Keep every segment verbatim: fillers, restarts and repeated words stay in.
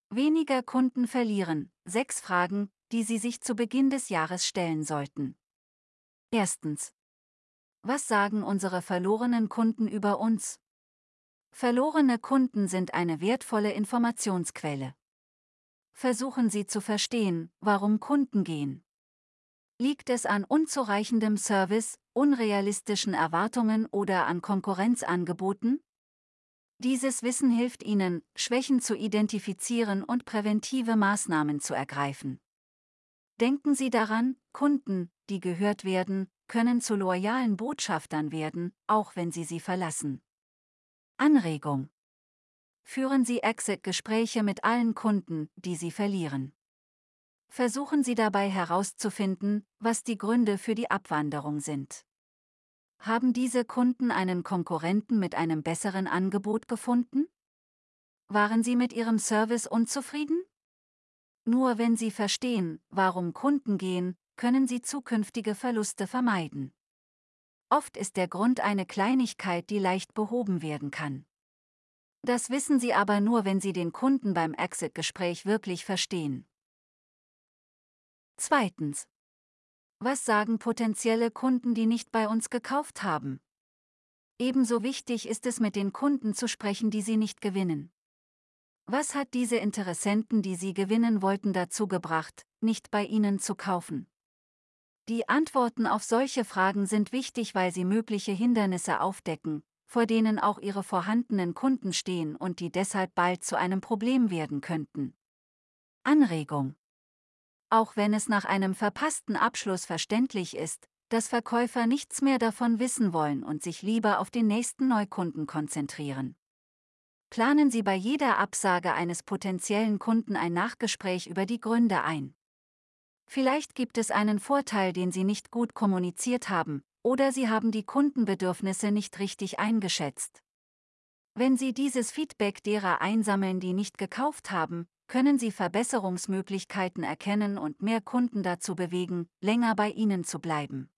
Weniger Kunden verlieren. Sechs Fragen, die Sie sich zu Beginn des Jahres stellen sollten. Erstens. Was sagen unsere verlorenen Kunden über uns? Verlorene Kunden sind eine wertvolle Informationsquelle. Versuchen Sie zu verstehen, warum Kunden gehen. Liegt es an unzureichendem Service, unrealistischen Erwartungen oder an Konkurrenzangeboten? Dieses Wissen hilft Ihnen, Schwächen zu identifizieren und präventive Maßnahmen zu ergreifen. Denken Sie daran, Kunden, die gehört werden, können zu loyalen Botschaftern werden, auch wenn Sie sie verlassen. Anregung. Führen Sie Exit-Gespräche mit allen Kunden, die Sie verlieren. Versuchen Sie dabei herauszufinden, was die Gründe für die Abwanderung sind. Haben diese Kunden einen Konkurrenten mit einem besseren Angebot gefunden? Waren Sie mit Ihrem Service unzufrieden? Nur wenn Sie verstehen, warum Kunden gehen, können Sie zukünftige Verluste vermeiden. Oft ist der Grund eine Kleinigkeit, die leicht behoben werden kann. Das wissen Sie aber nur, wenn Sie den Kunden beim Exit-Gespräch wirklich verstehen. Zweitens. Was sagen potenzielle Kunden, die nicht bei uns gekauft haben? Ebenso wichtig ist es, mit den Kunden zu sprechen, die Sie nicht gewinnen. Was hat diese Interessenten, die Sie gewinnen wollten, dazu gebracht, nicht bei Ihnen zu kaufen? Die Antworten auf solche Fragen sind wichtig, weil sie mögliche Hindernisse aufdecken, vor denen auch Ihre vorhandenen Kunden stehen und die deshalb bald zu einem Problem werden könnten. Anregung. Auch wenn es nach einem verpassten Abschluss verständlich ist, dass Verkäufer nichts mehr davon wissen wollen und sich lieber auf den nächsten Neukunden konzentrieren. Planen Sie bei jeder Absage eines potenziellen Kunden ein Nachgespräch über die Gründe ein. Vielleicht gibt es einen Vorteil, den Sie nicht gut kommuniziert haben, oder Sie haben die Kundenbedürfnisse nicht richtig eingeschätzt. Wenn Sie dieses Feedback derer einsammeln, die nicht gekauft haben, können Sie Verbesserungsmöglichkeiten erkennen und mehr Kunden dazu bewegen, länger bei Ihnen zu bleiben.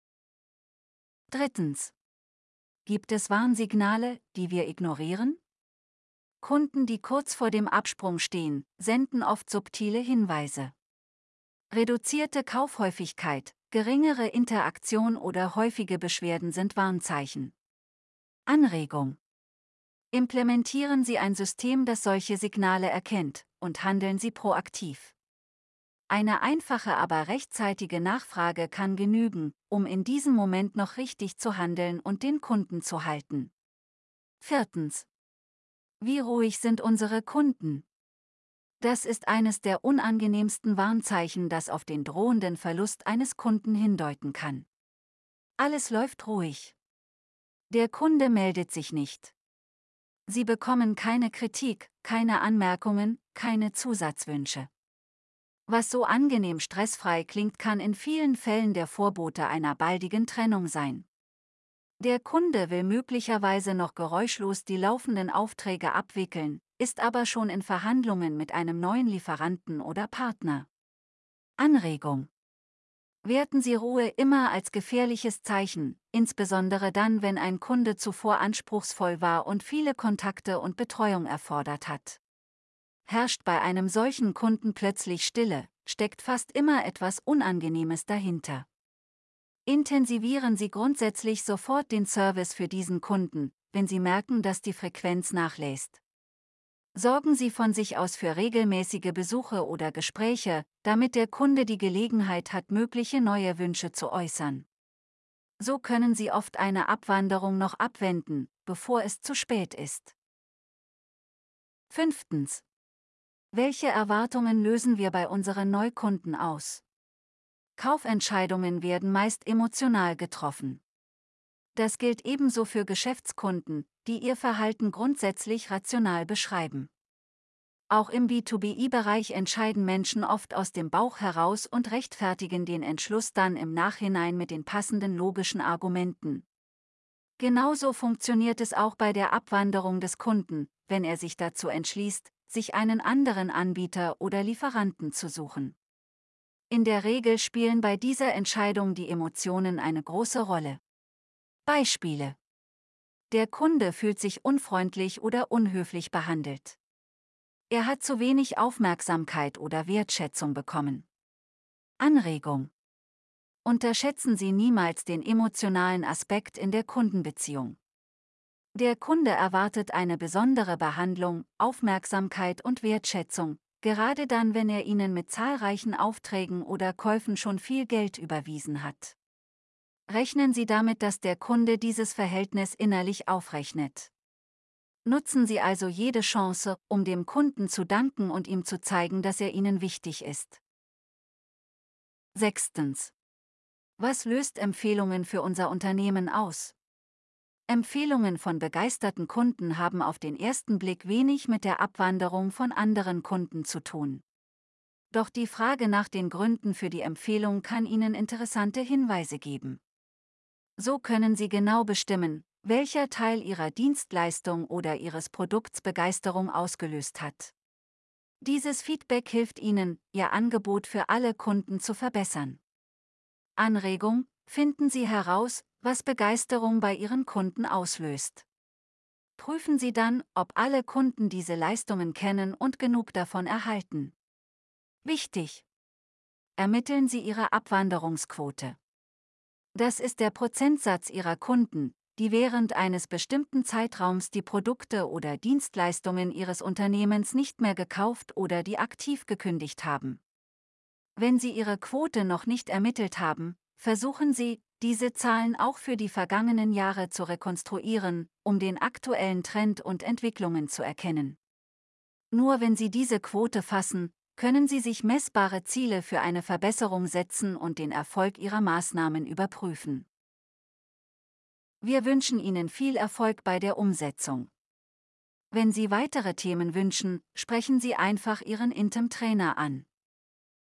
Drittens. Gibt es Warnsignale, die wir ignorieren? Kunden, die kurz vor dem Absprung stehen, senden oft subtile Hinweise. Reduzierte Kaufhäufigkeit, geringere Interaktion oder häufige Beschwerden sind Warnzeichen. Anregung. Implementieren Sie ein System, das solche Signale erkennt, und handeln Sie proaktiv. Eine einfache, aber rechtzeitige Nachfrage kann genügen, um in diesem Moment noch richtig zu handeln und den Kunden zu halten. Viertens. Wie ruhig sind unsere Kunden? Das ist eines der unangenehmsten Warnzeichen, das auf den drohenden Verlust eines Kunden hindeuten kann. Alles läuft ruhig. Der Kunde meldet sich nicht. Sie bekommen keine Kritik, keine Anmerkungen, keine Zusatzwünsche. Was so angenehm stressfrei klingt, kann in vielen Fällen der Vorbote einer baldigen Trennung sein. Der Kunde will möglicherweise noch geräuschlos die laufenden Aufträge abwickeln, ist aber schon in Verhandlungen mit einem neuen Lieferanten oder Partner. Anregung. Werten Sie Ruhe immer als gefährliches Zeichen, insbesondere dann, wenn ein Kunde zuvor anspruchsvoll war und viele Kontakte und Betreuung erfordert hat. Herrscht bei einem solchen Kunden plötzlich Stille, steckt fast immer etwas Unangenehmes dahinter. Intensivieren Sie grundsätzlich sofort den Service für diesen Kunden, wenn Sie merken, dass die Frequenz nachlässt. Sorgen Sie von sich aus für regelmäßige Besuche oder Gespräche, damit der Kunde die Gelegenheit hat, mögliche neue Wünsche zu äußern. So können Sie oft eine Abwanderung noch abwenden, bevor es zu spät ist. Fünftens. Welche Erwartungen lösen wir bei unseren Neukunden aus? Kaufentscheidungen werden meist emotional getroffen. Das gilt ebenso für Geschäftskunden, die ihr Verhalten grundsätzlich rational beschreiben. Auch im B zwei B I-Bereich entscheiden Menschen oft aus dem Bauch heraus und rechtfertigen den Entschluss dann im Nachhinein mit den passenden logischen Argumenten. Genauso funktioniert es auch bei der Abwanderung des Kunden, wenn er sich dazu entschließt, sich einen anderen Anbieter oder Lieferanten zu suchen. In der Regel spielen bei dieser Entscheidung die Emotionen eine große Rolle. Beispiele: Der Kunde fühlt sich unfreundlich oder unhöflich behandelt. Er hat zu wenig Aufmerksamkeit oder Wertschätzung bekommen. Anregung. Unterschätzen Sie niemals den emotionalen Aspekt in der Kundenbeziehung. Der Kunde erwartet eine besondere Behandlung, Aufmerksamkeit und Wertschätzung, gerade dann, wenn er Ihnen mit zahlreichen Aufträgen oder Käufen schon viel Geld überwiesen hat. Rechnen Sie damit, dass der Kunde dieses Verhältnis innerlich aufrechnet. Nutzen Sie also jede Chance, um dem Kunden zu danken und ihm zu zeigen, dass er Ihnen wichtig ist. Sechstens. Was löst Empfehlungen für unser Unternehmen aus? Empfehlungen von begeisterten Kunden haben auf den ersten Blick wenig mit der Abwanderung von anderen Kunden zu tun. Doch die Frage nach den Gründen für die Empfehlung kann Ihnen interessante Hinweise geben. So können Sie genau bestimmen, welcher Teil Ihrer Dienstleistung oder Ihres Produkts Begeisterung ausgelöst hat. Dieses Feedback hilft Ihnen, Ihr Angebot für alle Kunden zu verbessern. Anregung: Finden Sie heraus, was Begeisterung bei Ihren Kunden auslöst. Prüfen Sie dann, ob alle Kunden diese Leistungen kennen und genug davon erhalten. Wichtig: Ermitteln Sie Ihre Abwanderungsquote. Das ist der Prozentsatz Ihrer Kunden, die während eines bestimmten Zeitraums die Produkte oder Dienstleistungen Ihres Unternehmens nicht mehr gekauft oder die aktiv gekündigt haben. Wenn Sie Ihre Quote noch nicht ermittelt haben, versuchen Sie, diese Zahlen auch für die vergangenen Jahre zu rekonstruieren, um den aktuellen Trend und Entwicklungen zu erkennen. Nur wenn Sie diese Quote fassen, können Sie sich messbare Ziele für eine Verbesserung setzen und den Erfolg Ihrer Maßnahmen überprüfen. Wir wünschen Ihnen viel Erfolg bei der Umsetzung. Wenn Sie weitere Themen wünschen, sprechen Sie einfach Ihren Intem-Trainer an.